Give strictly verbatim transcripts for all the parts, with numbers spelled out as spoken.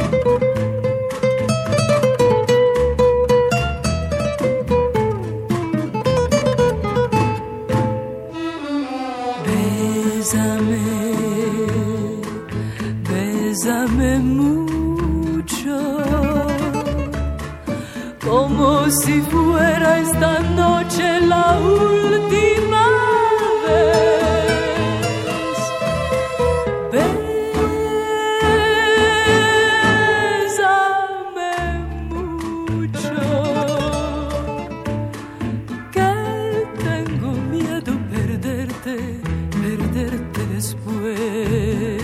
Bésame mucho, como si fuera esta noche la última vez. Bésame mucho, que tengo miedo perderte, perderte después.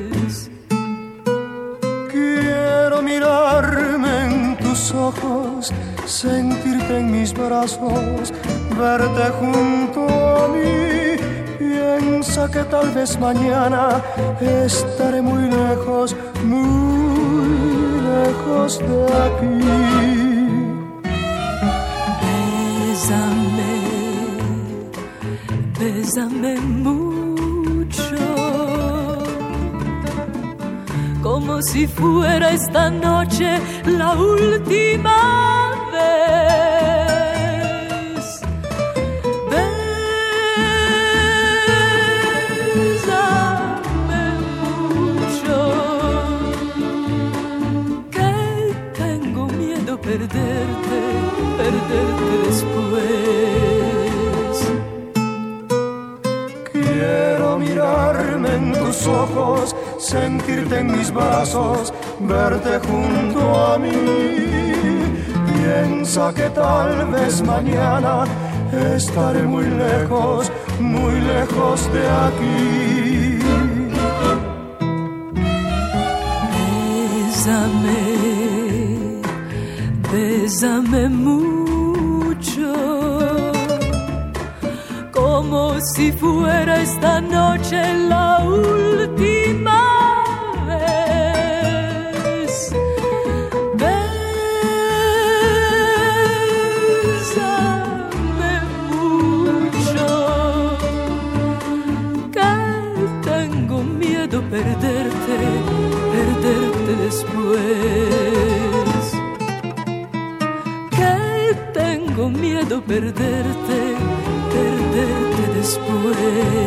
Ojos, sentirte en mis brazos, verte junto a mí. Piensa que tal vez mañana estaré muy lejos, muy lejos de aquí. Bésame, bésame mucho, como si fuera esta noche la última vez. Bésame mucho, que tengo miedo perderte, perderte después. Quiero mirarme en tus ojos, sentirte en mis brazos, verte junto a mí. Piensa que tal vez mañana estaré muy lejos, muy lejos de aquí. Bésame, bésame mucho, como si fuera esta noche la última vez. Bésame mucho, que tengo miedo perderte, perderte después. Que tengo miedo perderte, perderte después.